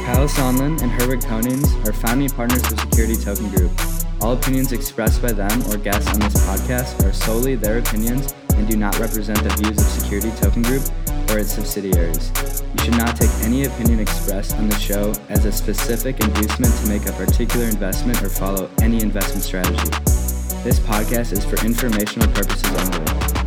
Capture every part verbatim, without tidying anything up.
Kyle Sonlin and Herwig Konings are founding partners of Security Token Group. All opinions expressed by them or guests on this podcast are solely their opinions and do not represent the views of Security Token Group or its subsidiaries. You should not take any opinion expressed on the show as a specific inducement to make a particular investment or follow any investment strategy. This podcast is for informational purposes only.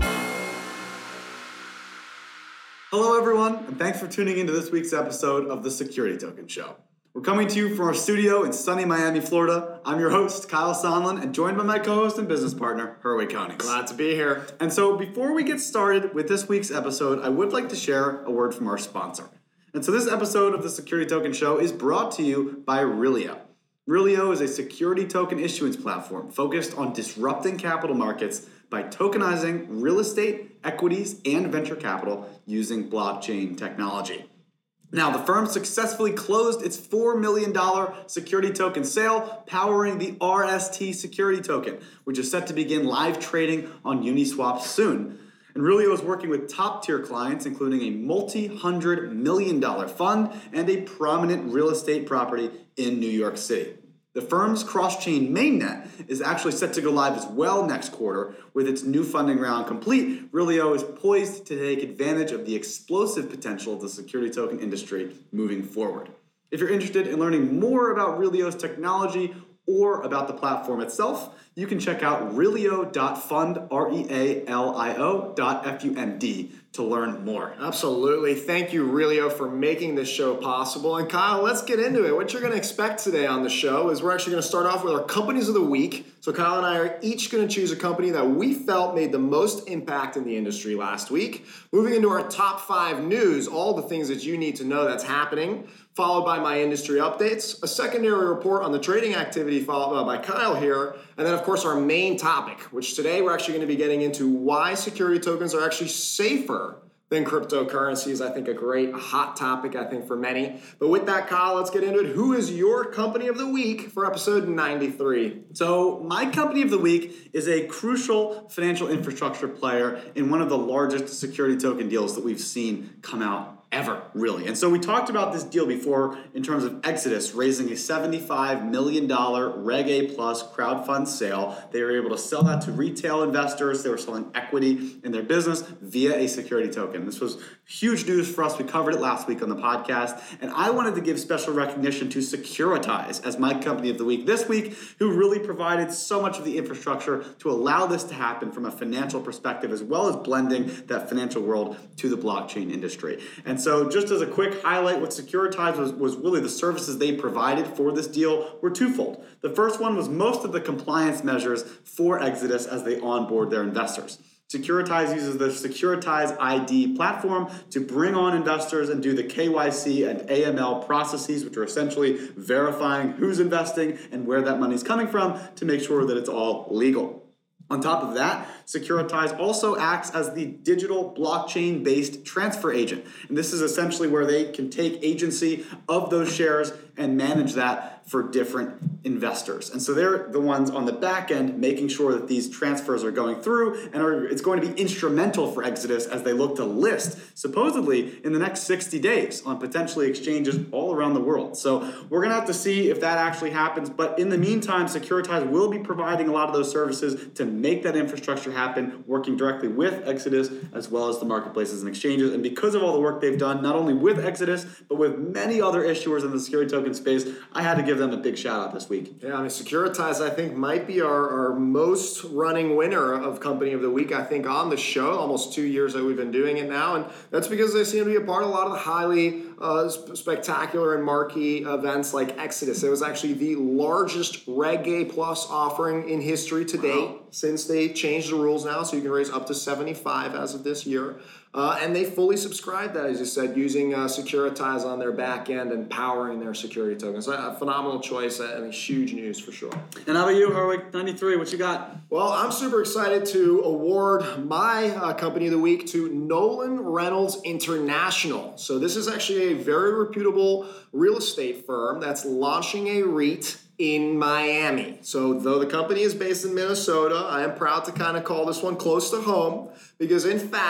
Hello everyone, and thanks for tuning into this week's episode of the Security Token Show. We're coming to you from our studio in sunny Miami, Florida. I'm your host, Kyle Sonlin, and joined by my co-host and business partner, Herwig Konings. Glad to be here. And so before we get started with this week's episode, I would like to share a word from our sponsor. And so this episode of the Security Token Show is brought to you by Relio. Relio is a security token issuance platform focused on disrupting capital markets by tokenizing real estate, equities, and venture capital using blockchain technology. Now, the firm successfully closed its four million dollars security token sale, powering the R S T security token, which is set to begin live trading on Uniswap soon. And Relio is working with top-tier clients, including a multi-hundred million dollar fund and a prominent real estate property in New York City. The firm's cross-chain mainnet is actually set to go live as well next quarter. With its new funding round complete, Relio is poised to take advantage of the explosive potential of the security token industry moving forward. If you're interested in learning more about Relio's technology or about the platform itself, you can check out relio dot fund, R E A L I O dot F U N D, to learn more. Absolutely. Thank you, Relio, for making this show possible. And Kyle, let's get into it. What you're going to expect today on the show is we're actually going to start off with our companies of the week. So Kyle and I are each going to choose a company that we felt made the most impact in the industry last week. Moving into our top five news, all the things that you need to know that's happening, followed by my industry updates, a secondary report on the trading activity followed by Kyle here, and then, of course, our main topic, which today we're actually going to be getting into why security tokens are actually safer than cryptocurrencies. I think a great hot topic, I think, for many. But with that, Kyle, let's get into it. Who is your company of the week for episode ninety-three? So my company of the week is a crucial financial infrastructure player in one of the largest security token deals that we've seen come out ever, really. And so we talked about this deal before in terms of Exodus raising a seventy-five million dollars Reg A Plus crowdfund sale. They were able to sell that to retail investors. They were selling equity in their business via a security token. This was huge news for us. We covered it last week on the podcast. And I wanted to give special recognition to Securitize as my company of the week this week, who really provided so much of the infrastructure to allow this to happen from a financial perspective, as well as blending that financial world to the blockchain industry. And And so just as a quick highlight, what Securitize was, was really the services they provided for this deal were twofold. The first one was most of the compliance measures for Exodus as they onboard their investors. Securitize uses the Securitize I D platform to bring on investors and do the K Y C and A M L processes, which are essentially verifying who's investing and where that money's coming from to make sure that it's all legal. On top of that, Securitize also acts as the digital blockchain-based transfer agent. And this is essentially where they can take agency of those shares and manage that for different investors. And so they're the ones on the back end making sure that these transfers are going through, and are, it's going to be instrumental for Exodus as they look to list, supposedly, in the next sixty days on potentially exchanges all around the world. So we're going to have to see if that actually happens. But in the meantime, Securitize will be providing a lot of those services to make that infrastructure happen, working directly with Exodus as well as the marketplaces and exchanges. And because of all the work they've done, not only with Exodus, but with many other issuers in the security token space, I had to give them a big shout out this week. Yeah, I mean, Securitize, I think, might be our, our most running winner of Company of the Week, I think, on the show. Almost two years that we've been doing it now. And that's because they seem to be a part of a lot of the highly uh, spectacular and marquee events like Exodus. It was actually the largest Reg A Plus offering in history to date. Wow. Since they changed the rules now, so you can raise up to seventy-five as of this year. Uh, and they fully subscribe that, as you said, using uh, Securitize on their back end and powering their security tokens. A phenomenal choice and huge news for sure. And how about you, Herwig? ninety-three, what you got? Well, I'm super excited to award my uh, company of the week to Nolan Reynolds International. So this is actually a very reputable real estate firm that's launching a REIT in Miami. So though the company is based in Minnesota, I am proud to kind of call this one close to home because, in fact,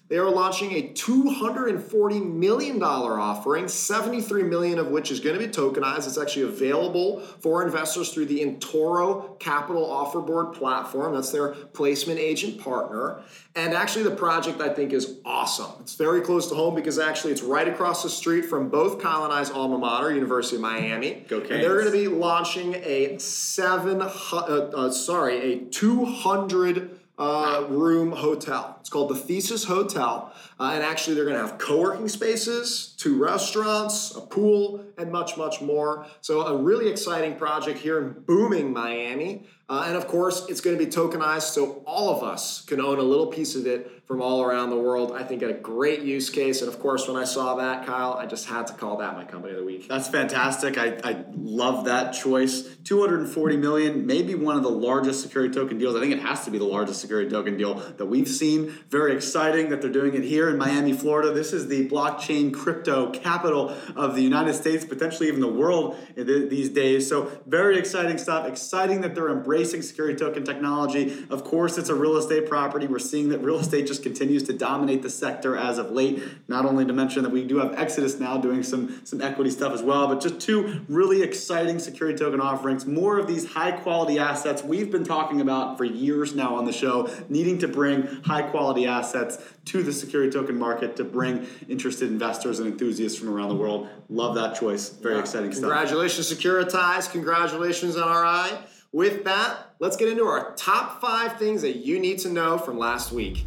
They are launching a two hundred forty million dollars offering, seventy-three million dollars of which is going to be tokenized. It's actually available for investors through the eToro Capital Offer Board platform. That's their placement agent partner. And actually the project I think is awesome. It's very close to home because actually it's right across the street from both Kyle and I's alma mater, University of Miami. Go Canes. And they're going to be launching a seven, uh, uh, sorry, a two hundred Uh, room hotel. It's called the Thesis Hotel. Uh, and actually they're going to have co-working spaces, two restaurants, a pool, and much, much more. So a really exciting project here in booming Miami. Uh, and of course, it's going to be tokenized so all of us can own a little piece of it from all around the world. I think a great use case. And of course, when I saw that, Kyle, I just had to call that my company of the week. That's fantastic. I, I love that choice. two hundred forty million dollars, maybe one of the largest security token deals. I think it has to be the largest security token deal that we've seen. Very exciting that they're doing it here in Miami, Florida. This is the blockchain crypto capital of the United States, potentially even the world these days. So very exciting stuff. Exciting that they're embracing security token technology. Of course, it's a real estate property. We're seeing that real estate just continues to dominate the sector as of late. Not only to mention that we do have Exodus now doing some, some equity stuff as well, but just two really exciting security token offerings. More of these high quality assets we've been talking about for years now on the show, needing to bring high quality assets to the security token market to bring interested investors and enthusiasts from around the world. Love that choice. Very yeah. exciting stuff. Congratulations, Securitize. Congratulations, N R I. With that, let's get into our top five things that you need to know from last week.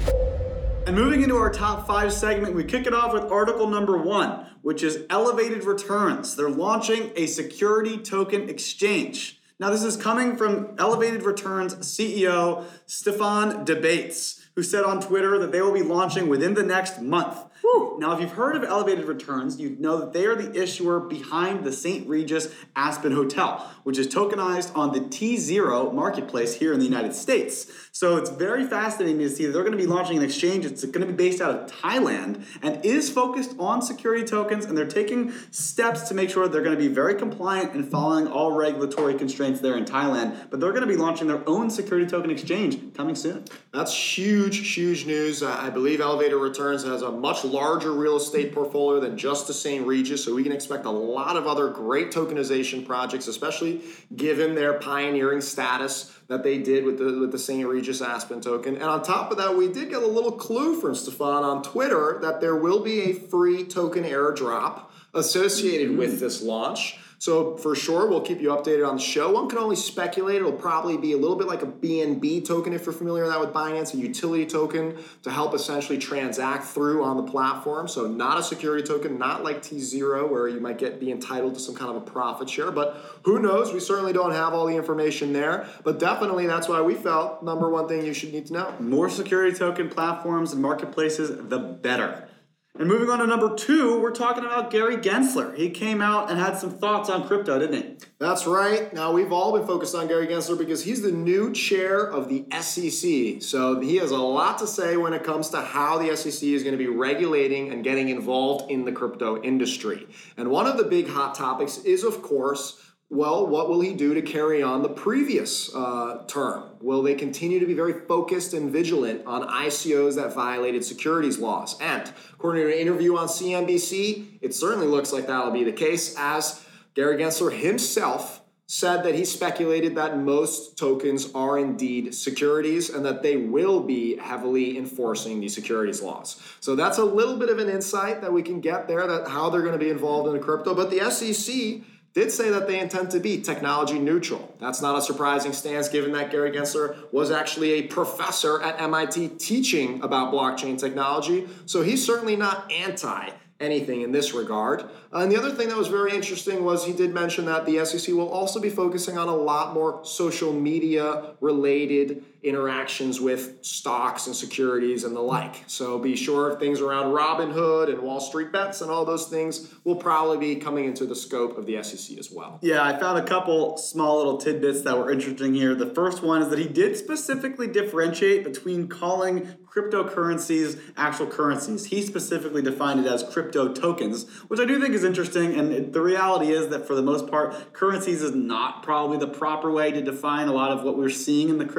And moving into our top five segment, we kick it off with article number one, which is Elevated Returns. They're launching a security token exchange. Now, this is coming from Elevated Returns C E O Stefan DeBates, who said on Twitter that they will be launching within the next month. Whew. Now, if you've heard of Elevated Returns, you know that they are the issuer behind the Saint Regis Aspen Hotel, which is tokenized on the T zero marketplace here in the United States. So it's very fascinating to see that they're going to be launching an exchange. It's going to be based out of Thailand and is focused on security tokens, and they're taking steps to make sure they're going to be very compliant and following all regulatory constraints there in Thailand. But they're going to be launching their own security token exchange coming soon. That's huge, huge news. I believe Elevated Returns has a much larger real estate portfolio than just the Saint Regis, so we can expect a lot of other great tokenization projects, especially given their pioneering status that they did with the with the Saint Regis Aspen token. And on top of that, we did get a little clue from Stefan on Twitter that there will be a free token airdrop associated mm-hmm. with this launch. So for sure, we'll keep you updated on the show. One can only speculate. It'll probably be a little bit like a B N B token, if you're familiar with that with Binance, a utility token to help essentially transact through on the platform. So not a security token, not like T zero where you might get be entitled to some kind of a profit share. But who knows? We certainly don't have all the information there. But definitely that's why we felt number one thing you should need to know. More security token platforms and marketplaces, the better. And moving on to number two, we're talking about Gary Gensler. He came out and had some thoughts on crypto, didn't he? That's right. Now, we've all been focused on Gary Gensler because he's the new chair of the S E C. So he has a lot to say when it comes to how the S E C is going to be regulating and getting involved in the crypto industry. And one of the big hot topics is, of course, well, what will he do to carry on the previous uh, term? Will they continue to be very focused and vigilant on I C Os that violated securities laws? And according to an interview on C N B C, it certainly looks like that'll be the case, as Gary Gensler himself said that he speculated that most tokens are indeed securities and that they will be heavily enforcing the securities laws. So that's a little bit of an insight that we can get there, that how they're going to be involved in the crypto. But the S E C did say that they intend to be technology neutral. That's not a surprising stance, given that Gary Gensler was actually a professor at M I T teaching about blockchain technology. So he's certainly not anti anything in this regard. Uh, and the other thing that was very interesting was he did mention that the S E C will also be focusing on a lot more social media related interactions with stocks and securities and the like. So be sure things around Robinhood and Wall Street Bets and all those things will probably be coming into the scope of the S E C as well. Yeah, I found a couple small little tidbits that were interesting here. The first one is that he did specifically differentiate between calling cryptocurrencies actual currencies. He specifically defined it as crypto tokens, which I do think is interesting. And the reality is that for the most part, currencies is not probably the proper way to define a lot of what we're seeing in the crypto space.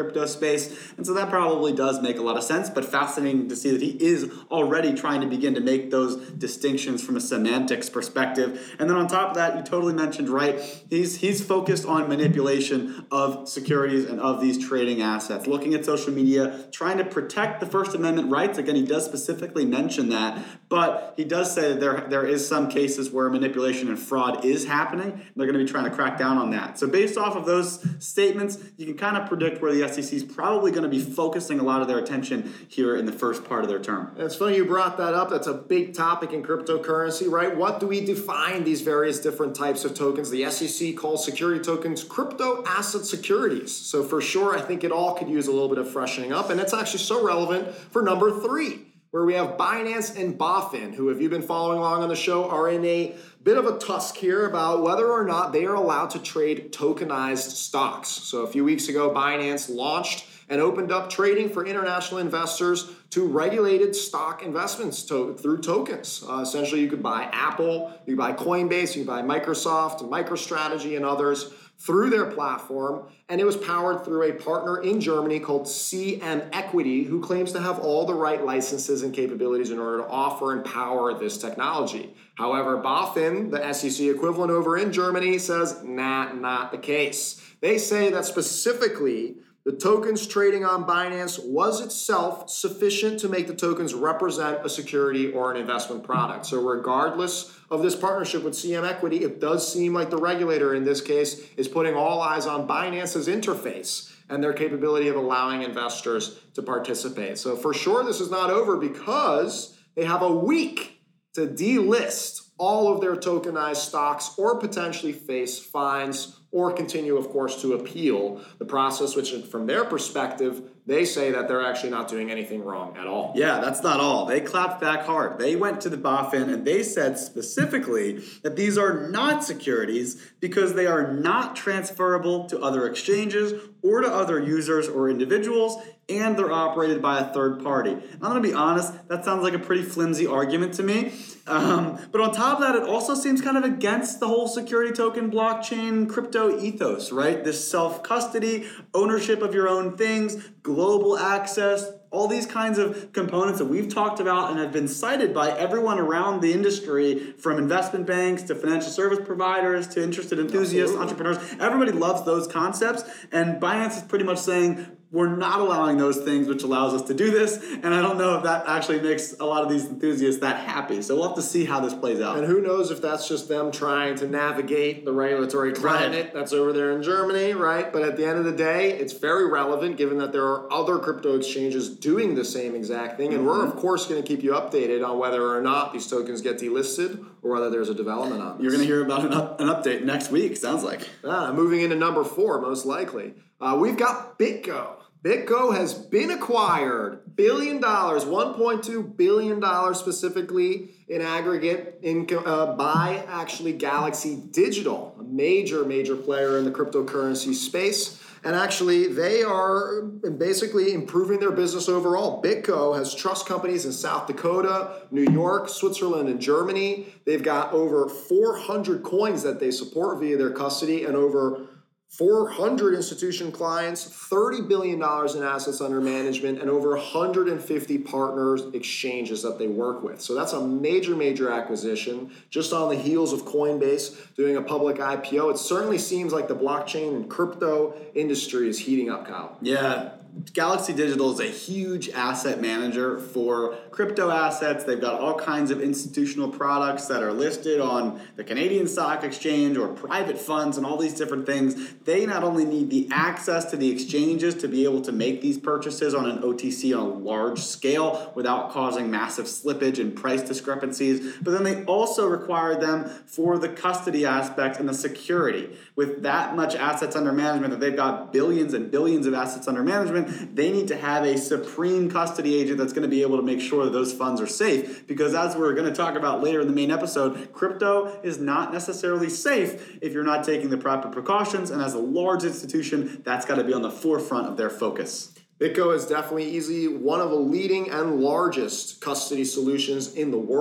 space. And so that probably does make a lot of sense, but fascinating to see that he is already trying to begin to make those distinctions from a semantics perspective. And then on top of that, you totally mentioned, right, he's he's focused on manipulation of securities and of these trading assets, looking at social media, trying to protect the First Amendment rights. Again, he does specifically mention that, but he does say that there, there is some cases where manipulation and fraud is happening. They're going to be trying to crack down on that. So based off of those statements, you can kind of predict where the S E C is probably going to be focusing a lot of their attention here in the first part of their term. And it's funny you brought that up. That's a big topic in cryptocurrency, right? What do we define these various different types of tokens? The S E C calls security tokens crypto asset securities. So for sure, I think it all could use a little bit of freshening up. And it's actually so relevant for number three, where we have Binance and BaFin, who, if you've been following along on the show, are in a bit of a tusk here about whether or not they are allowed to trade tokenized stocks. So a few weeks ago, Binance launched and opened up trading for international investors to regulated stock investments to, through tokens. Uh, essentially, you could buy Apple, you could buy Coinbase, you could buy Microsoft, MicroStrategy, and others through their platform, and it was powered through a partner in Germany called C M Equity, who claims to have all the right licenses and capabilities in order to offer and power this technology. However, BaFin, the S E C equivalent over in Germany, says, nah, not the case. They say that specifically, the tokens trading on Binance was itself sufficient to make the tokens represent a security or an investment product. So regardless of this partnership with C M Equity, it does seem like the regulator in this case is putting all eyes on Binance's interface and their capability of allowing investors to participate. So for sure, this is not over because they have a week to delist all of their tokenized stocks or potentially face fines or continue, of course, to appeal the process, which from their perspective, they say that they're actually not doing anything wrong at all. Yeah, that's not all. They clapped back hard. They went to the BaFin and they said specifically that these are not securities because they are not transferable to other exchanges or to other users or individuals, and they're operated by a third party. And I'm going to be honest, that sounds like a pretty flimsy argument to me. Um, but on top of that, it also seems kind of against the whole security token blockchain crypto ethos, right? This self-custody, ownership of your own things, global access, all these kinds of components that we've talked about and have been cited by everyone around the industry, from investment banks to financial service providers to interested enthusiasts, Absolutely. entrepreneurs. Everybody loves those concepts, and Binance is pretty much saying, we're not allowing those things, which allows us to do this. And I don't know if that actually makes a lot of these enthusiasts that happy. So we'll have to see how this plays out. And who knows if that's just them trying to navigate the regulatory climate right. that's over there in Germany, right? But at the end of the day, it's very relevant given that there are other crypto exchanges doing the same exact thing. And mm-hmm. we're, of course, going to keep you updated on whether or not these tokens get delisted or whether there's a development on this. You're going to hear about an, up, an update next week, sounds like. Ah, moving into number four, most likely. Uh, we've got BitGo. BitGo has been acquired, billion dollars, one point two billion dollars specifically in aggregate in, uh, by actually Galaxy Digital, a major, major player in the cryptocurrency space. And actually, they are basically improving their business overall. BitGo has trust companies in South Dakota, New York, Switzerland, and Germany. They've got over four hundred coins that they support via their custody and over four hundred institution clients, thirty billion dollars in assets under management, and over one hundred fifty partners, exchanges that they work with. So that's a major, major acquisition just on the heels of Coinbase doing a public I P O. It certainly seems like the blockchain and crypto industry is heating up, Kyle. Yeah. Galaxy Digital is a huge asset manager for crypto assets. They've got all kinds of institutional products that are listed on the Canadian Stock Exchange or private funds and all these different things. They not only need the access to the exchanges to be able to make these purchases on an O T C on a large scale without causing massive slippage and price discrepancies, but then they also require them for the custody aspect and the security. With that much assets under management, that they've got billions and billions of assets under management, they need to have a supreme custody agent that's going to be able to make sure that those funds are safe. Because as we're going to talk about later in the main episode, crypto is not necessarily safe if you're not taking the proper precautions. And as a large institution, that's got to be on the forefront of their focus. BitGo is definitely easily one of the leading and largest custody solutions in the world.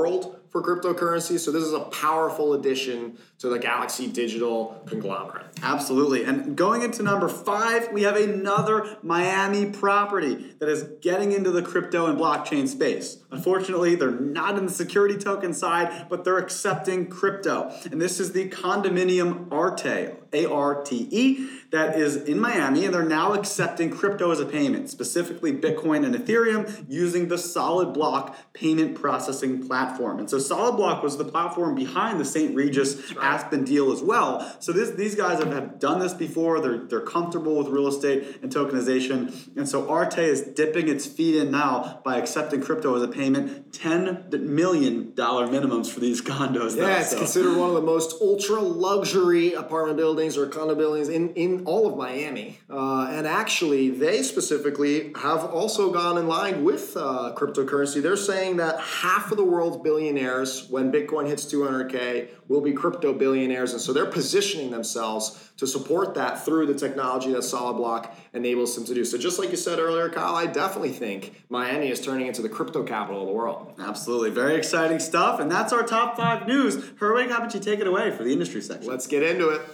for cryptocurrency. So this is a powerful addition to the Galaxy Digital conglomerate. Absolutely. And going into number five, we have another Miami property that is getting into the crypto and blockchain space. Unfortunately, they're not in the security token side, but they're accepting crypto. And this is the condominium Arte, A R T E, that is in Miami, and they're now accepting crypto as a payment, specifically Bitcoin and Ethereum, using the Solid Block payment processing platform. And so Solid Block was the platform behind the Saint Regis right. Aspen deal as well. So this, these guys have, have done this before. They're, they're comfortable with real estate and tokenization. And so Arte is dipping its feet in now by accepting crypto as a payment. ten million dollars minimums for these condos. Yeah, though, it's so. considered one of the most ultra luxury apartment buildings or condo buildings in, in all of Miami. Uh, and actually, they specifically have also gone in line with uh, cryptocurrency. They're saying that half of the world's billionaires, when Bitcoin hits two hundred K, will be crypto billionaires. And so they're positioning themselves to support that through the technology that Solid Block enables them to do. So just like you said earlier, Kyle, I definitely think Miami is turning into the crypto capital of the world. Absolutely. Very exciting stuff. And that's our top five news. Herwig, how about you take it away for the industry section? Let's get into it.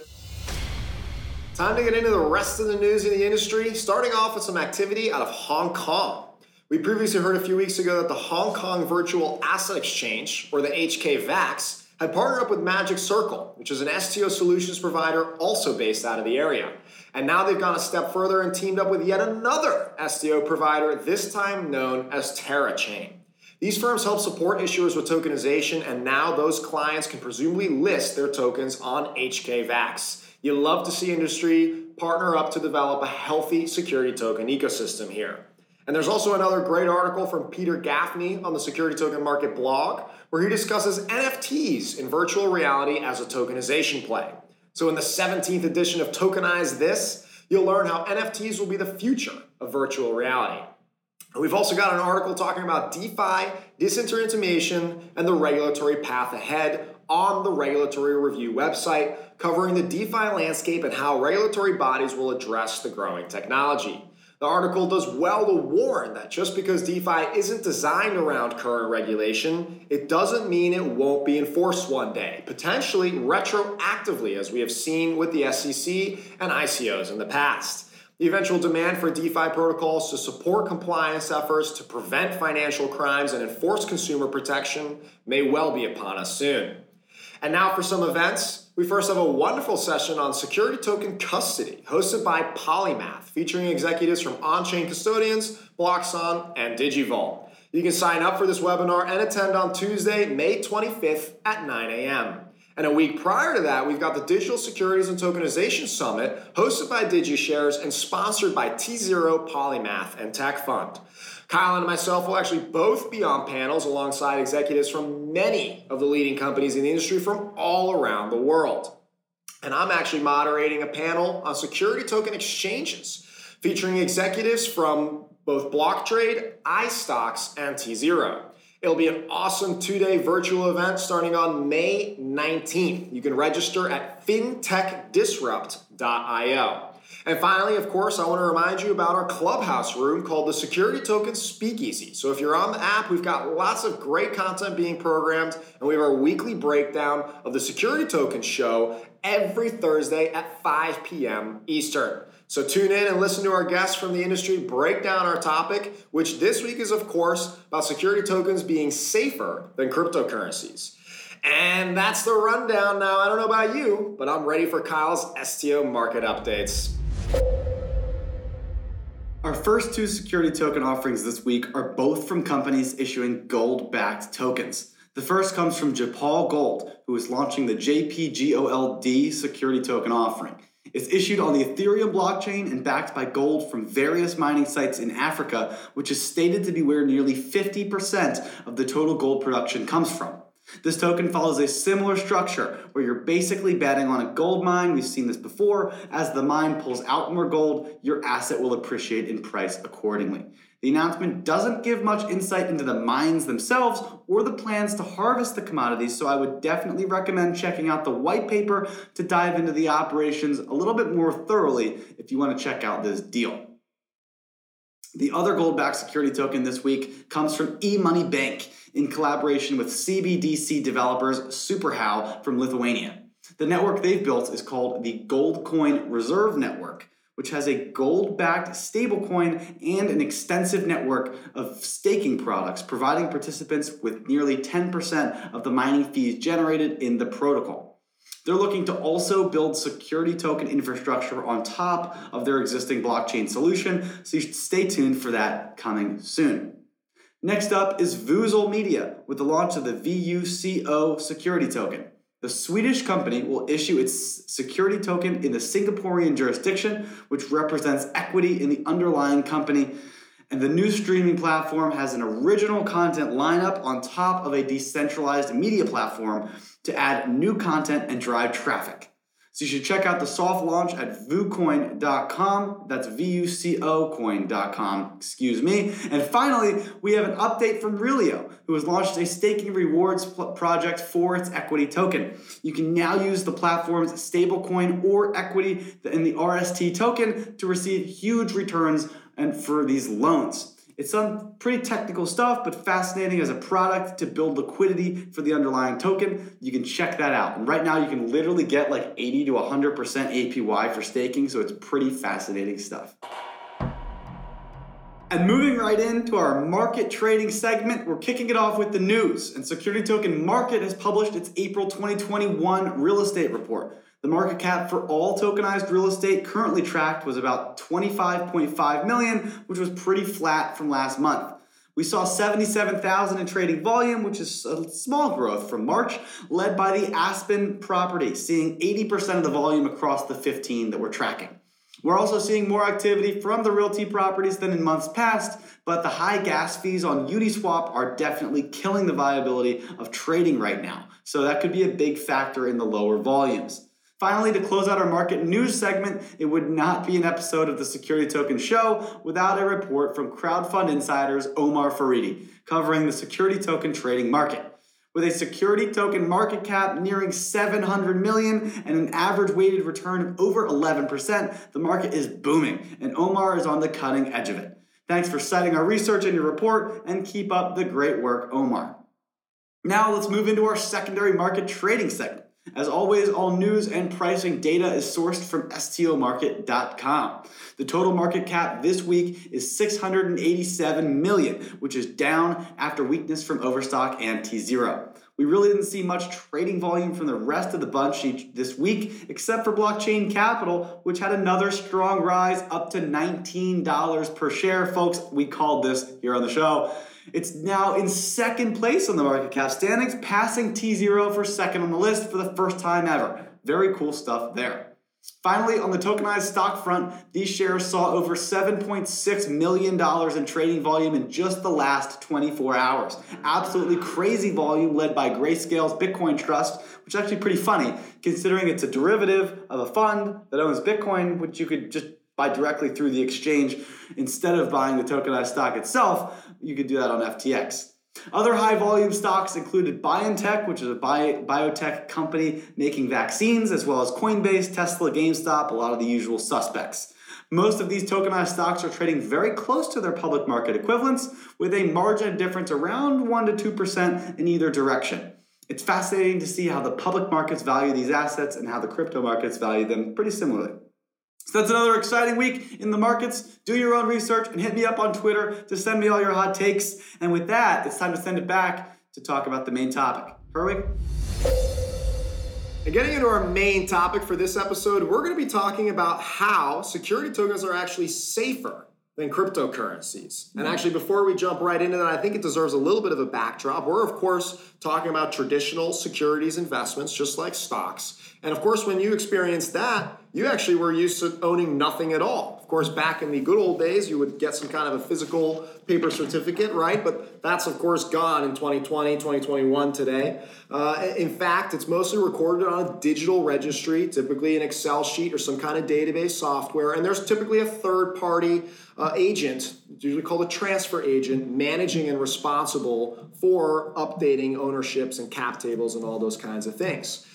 Time to get into the rest of the news in the industry, starting off with some activity out of Hong Kong. We previously heard a few weeks ago that the Hong Kong Virtual Asset Exchange, or the H K V A X, had partnered up with Magic Circle, which is an S T O solutions provider also based out of the area. And now they've gone a step further and teamed up with yet another S T O provider, this time known as TerraChain. These firms help support issuers with tokenization, and now those clients can presumably list their tokens on H K V A X. You love to see industry partner up to develop a healthy security token ecosystem here. And there's also another great article from Peter Gaffney on the Security Token Market blog, where he discusses N F Ts in virtual reality as a tokenization play. So in the seventeenth edition of Tokenize This, you'll learn how N F Ts will be the future of virtual reality. And we've also got an article talking about DeFi, disintermediation, and the regulatory path ahead on the Regulatory Review website, covering the DeFi landscape and how regulatory bodies will address the growing technology. The article does well to warn that just because DeFi isn't designed around current regulation, it doesn't mean it won't be enforced one day, potentially retroactively, as we have seen with the S E C and I C Os in the past. The eventual demand for DeFi protocols to support compliance efforts to prevent financial crimes and enforce consumer protection may well be upon us soon. And now for some events. We first have a wonderful session on security token custody, hosted by Polymath, featuring executives from On-Chain Custodians, Bloxon, and DigiVault. You can sign up for this webinar and attend on Tuesday, May twenty-fifth at nine a.m. And a week prior to that, we've got the Digital Securities and Tokenization Summit, hosted by DigiShares and sponsored by T Zero, Polymath, and Tech Fund. Kyle and myself will actually both be on panels alongside executives from many of the leading companies in the industry from all around the world. And I'm actually moderating a panel on security token exchanges, featuring executives from both BlockTrade, iStocks, and T Zero. It'll be an awesome two-day virtual event starting on May nineteenth. You can register at fintech disrupt dot io. And finally, of course, I want to remind you about our clubhouse room called the Security Token Speakeasy. So if you're on the app, we've got lots of great content being programmed, and we have our weekly breakdown of the Security Token show every Thursday at five p.m. Eastern. So tune in and listen to our guests from the industry break down our topic, which this week is, of course, about security tokens being safer than cryptocurrencies. And that's the rundown now. I don't know about you, but I'm ready for Kyle's S T O market updates. Our first two security token offerings this week are both from companies issuing gold-backed tokens. The first comes from Japal Gold, who is launching the J P G O L D security token offering. It's issued on the Ethereum blockchain and backed by gold from various mining sites in Africa, which is stated to be where nearly fifty percent of the total gold production comes from. This token follows a similar structure where you're basically betting on a gold mine. We've seen this before. As the mine pulls out more gold, your asset will appreciate in price accordingly. The announcement doesn't give much insight into the mines themselves or the plans to harvest the commodities, so I would definitely recommend checking out the white paper to dive into the operations a little bit more thoroughly if you want to check out this deal. The other gold-backed security token this week comes from eMoney Bank in collaboration with C B D C developers SuperHow from Lithuania. The network they've built is called the Goldcoin Reserve Network, which has a gold-backed stablecoin and an extensive network of staking products, providing participants with nearly ten percent of the mining fees generated in the protocol. They're looking to also build security token infrastructure on top of their existing blockchain solution, so you should stay tuned for that coming soon. Next up is Vuzel Media with the launch of the V U C O security token. The Swedish company will issue its security token in the Singaporean jurisdiction, which represents equity in the underlying company. And the new streaming platform has an original content lineup on top of a decentralized media platform to add new content and drive traffic. So you should check out the soft launch at vucoin dot com. That's V U C O coin dot com, excuse me. And finally, we have an update from Relio, who has launched a staking rewards project for its equity token. You can now use the platform's stablecoin or equity in the R S T token to receive huge returns and for these loans. It's some pretty technical stuff, but fascinating as a product to build liquidity for the underlying token. You can check that out. And right now you can literally get like eighty to one hundred percent A P Y for staking, so it's pretty fascinating stuff. And moving right into our market trading segment, we're kicking it off with the news. And Security Token Market has published its April twenty twenty-one real estate report. The market cap for all tokenized real estate currently tracked was about twenty-five point five million, which was pretty flat from last month. We saw seventy-seven thousand in trading volume, which is a small growth from March, led by the Aspen property, seeing eighty percent of the volume across the fifteen that we're tracking. We're also seeing more activity from the realty properties than in months past, but the high gas fees on Uniswap are definitely killing the viability of trading right now. So that could be a big factor in the lower volumes. Finally, to close out our market news segment, it would not be an episode of the Security Token Show without a report from Crowdfund Insider's Omar Faridi, covering the security token trading market. With a security token market cap nearing seven hundred million dollars and an average weighted return of over eleven percent, the market is booming, and Omar is on the cutting edge of it. Thanks for citing our research in your report, and keep up the great work, Omar. Now let's move into our secondary market trading segment. As always, all news and pricing data is sourced from S T O market dot com. The total market cap this week is six hundred eighty-seven million dollars, which is down after weakness from Overstock and T zero. We really didn't see much trading volume from the rest of the bunch each this week, except for Blockchain Capital, which had another strong rise up to nineteen dollars per share. Folks, we called this here on the show. It's now in second place on the market cap standings, passing T zero for second on the list for the first time ever. Very cool stuff there. Finally, on the tokenized stock front, these shares saw over seven point six million dollars in trading volume in just the last twenty-four hours. Absolutely crazy volume led by Grayscale's Bitcoin Trust, which is actually pretty funny considering it's a derivative of a fund that owns Bitcoin, which you could just buy directly through the exchange. Instead of buying the tokenized stock itself, you could do that on F T X. Other high-volume stocks included BioNTech, which is a bi- biotech company making vaccines, as well as Coinbase, Tesla, GameStop, a lot of the usual suspects. Most of these tokenized stocks are trading very close to their public market equivalents, with a margin of difference around one to two percent in either direction. It's fascinating to see how the public markets value these assets and how the crypto markets value them pretty similarly. So that's another exciting week in the markets. Do your own research and hit me up on Twitter to send me all your hot takes. And with that, it's time to send it back to talk about the main topic. Herwig? And getting into our main topic for this episode, we're going to be talking about how security tokens are actually safer than cryptocurrencies. And actually, before we jump right into that, I think it deserves a little bit of a backdrop. We're, of course, talking about traditional securities investments, just like stocks. And of course, when you experience that, you actually were used to owning nothing at all. Of course, back in the good old days, you would get some kind of a physical paper certificate, right? But that's, of course, gone in twenty twenty, twenty twenty-one today. Uh, in fact, it's mostly recorded on a digital registry, typically an Excel sheet or some kind of database software. And there's typically a third-party uh, agent, usually called a transfer agent, managing and responsible for updating ownerships and cap tables and all those kinds of things.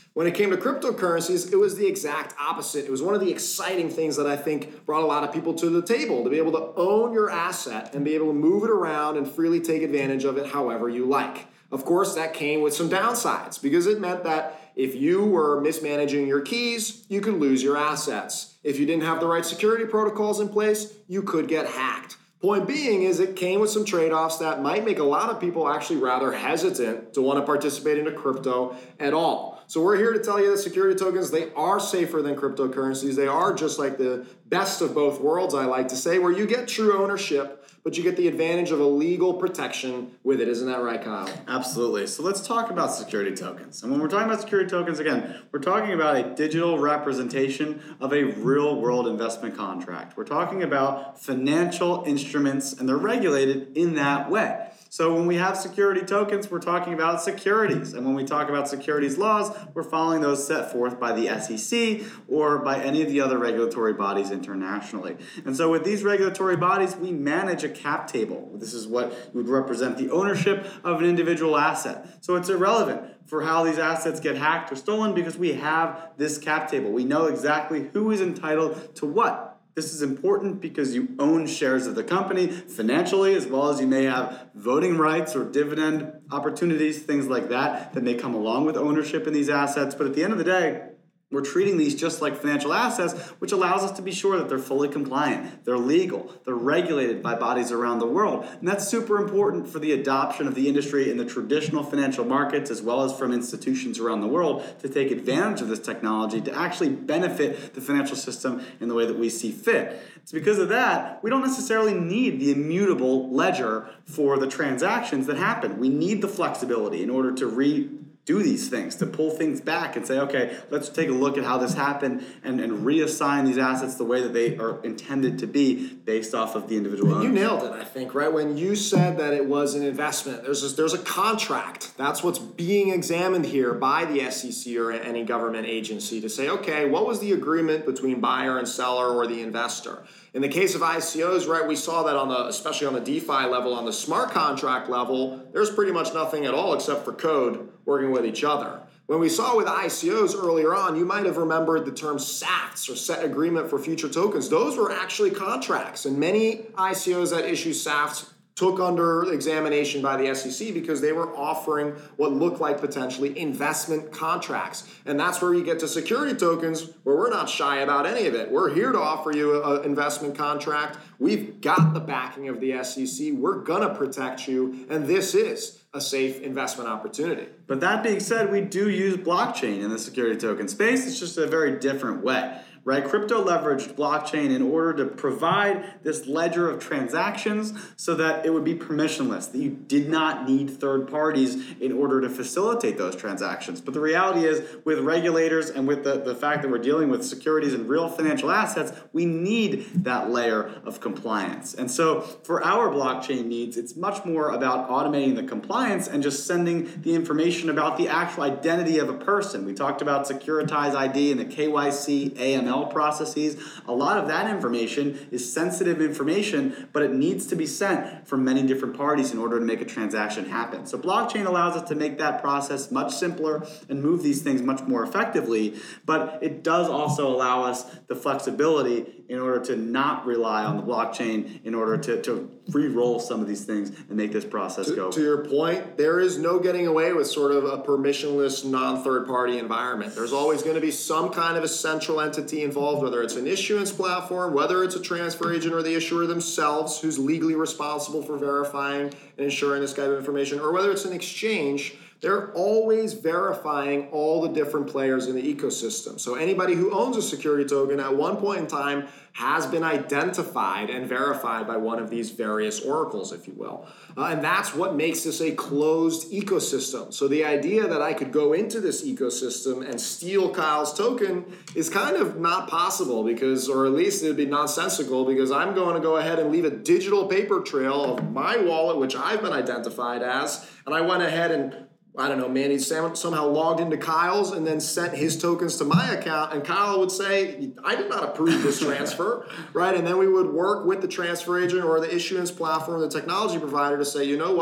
When it came to cryptocurrencies, it was the exact opposite. It was one of the exciting things that I think brought a lot of people to the table, to be able to own your asset and be able to move it around and freely take advantage of it however you like. Of course, that came with some downsides because it meant that if you were mismanaging your keys, you could lose your assets. If you didn't have the right security protocols in place, you could get hacked. Point being is it came with some trade-offs that might make a lot of people actually rather hesitant to want to participate into crypto at all. So we're here to tell you that security tokens, they are safer than cryptocurrencies. They are just like the best of both worlds, I like to say, where you get true ownership, but you get the advantage of a legal protection with it. Isn't that right, Kyle? Absolutely. So let's talk about security tokens. And when we're talking about security tokens, again, we're talking about a digital representation of a real-world investment contract. We're talking about financial instruments, and they're regulated in that way. So when we have security tokens, we're talking about securities. And when we talk about securities laws, we're following those set forth by the S E C or by any of the other regulatory bodies internationally. And so with these regulatory bodies, we manage a cap table. This is what would represent the ownership of an individual asset. So it's irrelevant for how these assets get hacked or stolen because we have this cap table. We know exactly who is entitled to what. This is important because you own shares of the company financially, as well as you may have voting rights or dividend opportunities, things like that, that may come along with ownership in these assets. But at the end of the day, we're treating these just like financial assets, which allows us to be sure that they're fully compliant, they're legal, they're regulated by bodies around the world. And that's super important for the adoption of the industry in the traditional financial markets, as well as from institutions around the world to take advantage of this technology to actually benefit the financial system in the way that we see fit. It's because of that, we don't necessarily need the immutable ledger for the transactions that happen. We need the flexibility in order to re do these things, to pull things back and say, okay, let's take a look at how this happened and, and reassign these assets the way that they are intended to be based off of the individual owners. You nailed it, I think, right? When you said that it was an investment, there's a, there's a contract. That's what's being examined here by the S E C or any government agency to say, okay, what was the agreement between buyer and seller or the investor? In the case of I C Os, right, we saw that on the, especially on the DeFi level, on the smart contract level, there's pretty much nothing at all except for code working with each other. When we saw with I C Os earlier on, you might have remembered the term S A Ts, or Set Agreement for Future Tokens. Those were actually contracts, and many I C Os that issue S A Ts took under examination by the S E C because they were offering what looked like potentially investment contracts. And that's where you get to security tokens, where we're not shy about any of it. We're here to offer you an investment contract. We've got the backing of the S E C. We're going to protect you, and this is a safe investment opportunity. But that being said, we do use blockchain in the security token space. It's just a very different way. Right? Crypto leveraged blockchain in order to provide this ledger of transactions so that it would be permissionless, that you did not need third parties in order to facilitate those transactions. But the reality is, with regulators and with the, the fact that we're dealing with securities and real financial assets, we need that layer of compliance. And so for our blockchain needs, it's much more about automating the compliance and just sending the information about the actual identity of a person. We talked about Securitize I D and the K Y C, A M L processes. A lot of that information is sensitive information, but it needs to be sent from many different parties in order to make a transaction happen. So blockchain allows us to make that process much simpler and move these things much more effectively, but it does also allow us the flexibility in order to not rely on the blockchain in order to, to re-roll some of these things and make this process to, go. To your point, there is no getting away with sort of a permissionless, non-third-party environment. There's always going to be some kind of a central entity involved, whether it's an issuance platform, whether it's a transfer agent or the issuer themselves who's legally responsible for verifying and ensuring this kind of information, or whether it's an exchange. They're always verifying all the different players in the ecosystem. So anybody who owns a security token at one point in time has been identified and verified by one of these various oracles, if you will. Uh, and that's what makes this a closed ecosystem. So the idea that I could go into this ecosystem and steal Kyle's token is kind of not possible because, or at least it would be nonsensical, because I'm going to go ahead and leave a digital paper trail of my wallet, which I've been identified as, and I went ahead and I don't know, Manny somehow logged into Kyle's and then sent his tokens to my account, and Kyle would say, I did not approve this transfer, right? And then we would work with the transfer agent or the issuance platform, the technology provider to say, you know what?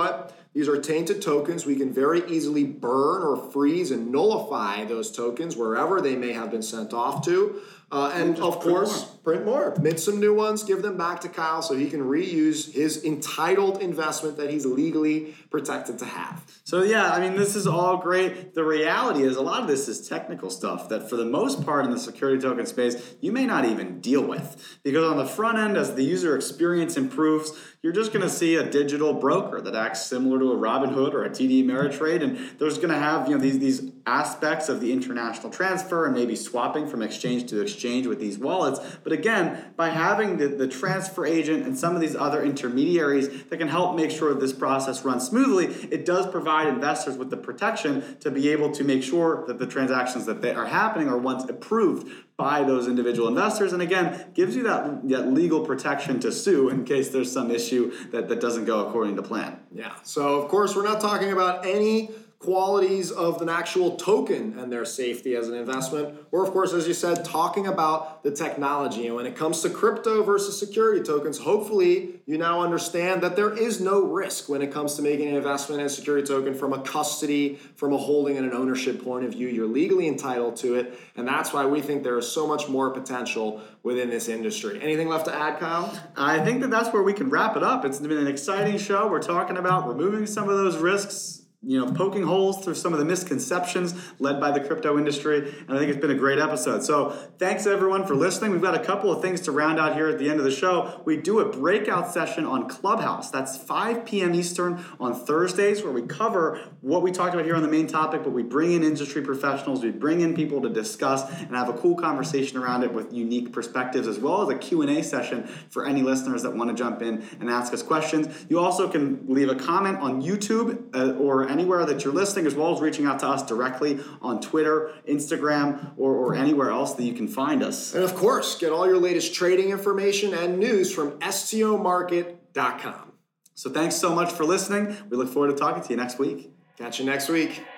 These are tainted tokens. We can very easily burn or freeze and nullify those tokens wherever they may have been sent off to. Uh, and of course, print more. Mint some new ones, give them back to Kyle so he can reuse his entitled investment that he's legally protected to have. So yeah, I mean, this is all great. The reality is a lot of this is technical stuff that for the most part in the security token space, you may not even deal with. Because on the front end, as the user experience improves, you're just going to see a digital broker that acts similar to a Robinhood or a T D Ameritrade, and there's going to have, you know, these these aspects of the international transfer and maybe swapping from exchange to exchange with these wallets. But again, by having the, the transfer agent and some of these other intermediaries that can help make sure this process runs smoothly, it does provide investors with the protection to be able to make sure that the transactions that they are happening are ones approved by those individual investors, and again, gives you that, that legal protection to sue in case there's some issue that, that doesn't go according to plan. Yeah, so of course we're not talking about any qualities of an actual token and their safety as an investment. We're, of course, as you said, talking about the technology. And when it comes to crypto versus security tokens, hopefully you now understand that there is no risk when it comes to making an investment in a security token from a custody, from a holding and an ownership point of view. You're legally entitled to it. And that's why we think there is so much more potential within this industry. Anything left to add, Kyle? I think that that's where we can wrap it up. It's been an exciting show. We're talking about removing some of those risks, you know, poking holes through some of the misconceptions led by the crypto industry. And I think it's been a great episode. So thanks everyone for listening. We've got a couple of things to round out here at the end of the show. We do a breakout session on Clubhouse. That's five p.m. Eastern on Thursdays, where we cover what we talked about here on the main topic, but we bring in industry professionals, we bring in people to discuss and have a cool conversation around it with unique perspectives, as well as a Q and A session for any listeners that want to jump in and ask us questions. You also can leave a comment on YouTube uh, or anywhere that you're listening, as well as reaching out to us directly on Twitter, Instagram, or, or anywhere else that you can find us. And of course, get all your latest trading information and news from S T O market dot com. So thanks so much for listening. We look forward to talking to you next week. Catch you next week.